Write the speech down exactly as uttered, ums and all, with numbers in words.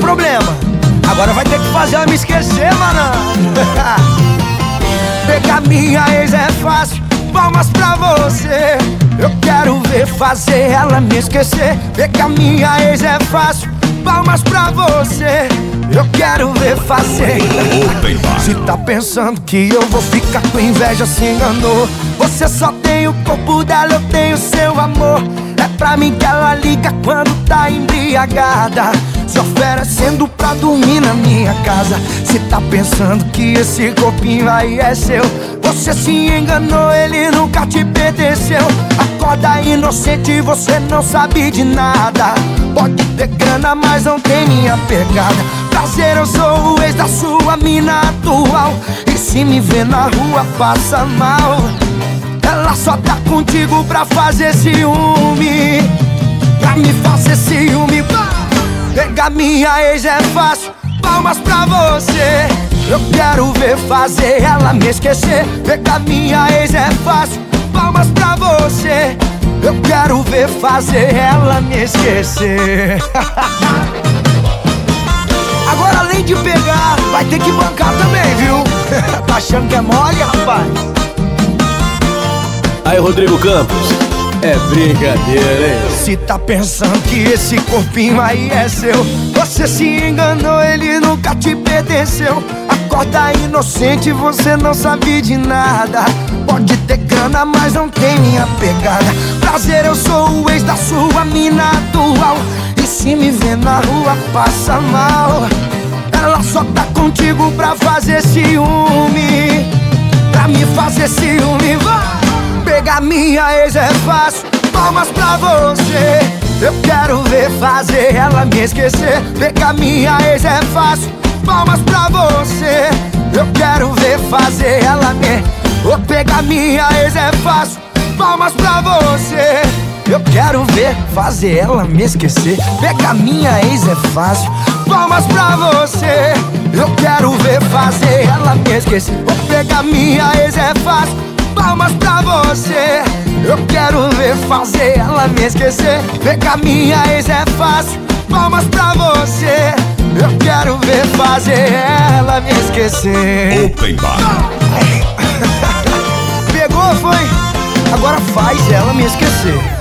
problema. Agora vai ter que fazer ela me esquecer, mano. Pegar minha ex é fácil, palmas pra você. Eu quero ver fazer ela me esquecer. Pegar minha ex é fácil, palmas pra você. Eu quero ver fazer. Se tá pensando que eu vou ficar com inveja, se enganou. Você só tem o corpo dela, eu tenho seu amor. É pra mim que ela liga quando tá embriagada, se oferecendo pra dormir na minha casa. Se tá pensando que esse corpinho aí é seu, você se enganou, ele nunca te pertenceu. Acorda inocente, você não sabe de nada. Pode ter grana, mas não tem minha pegada. Prazer, eu sou o ex da sua mina atual, e se me vê na rua passa mal. Ela só tá contigo pra fazer ciúme, pra me fazer ciúme. Pegar minha ex é fácil, palmas pra você. Eu quero ver fazer ela me esquecer. Pegar minha ex é fácil, palmas pra você. Eu quero ver fazer ela me esquecer. Agora além de pegar, vai ter que bancar também, viu? Tá achando que é mole, rapaz? Aí, Rodrigo Campos, é brincadeira, hein? Se tá pensando que esse corpinho aí é seu, você se enganou, ele nunca te pertenceu. Acorda inocente, você não sabe de nada. Pode ter grana, mas não tem minha pegada. Prazer, eu sou o ex da sua mina atual, e se me vê na rua passa mal. Ela só tá contigo pra fazer ciúme, pra me fazer ciúme. Vai! Pegar minha ex é fácil, palmas pra você. Eu quero ver fazer ela me esquecer. Pegar minha ex é fácil, palmas pra você. Eu quero ver fazer ela me... Vou pegar minha ex é fácil, palmas pra você. Eu quero ver fazer ela me esquecer. Pegar minha ex é fácil, palmas pra você. Eu quero ver fazer ela me esquecer. Vou pegar minha ex é fácil, palmas pra você. Eu quero ver fazer ela me esquecer. Pegar minha ex é fácil, palmas pra você. Eu quero ver fazer ela me esquecer. Open Bar. Pegou, foi? Agora faz ela me esquecer.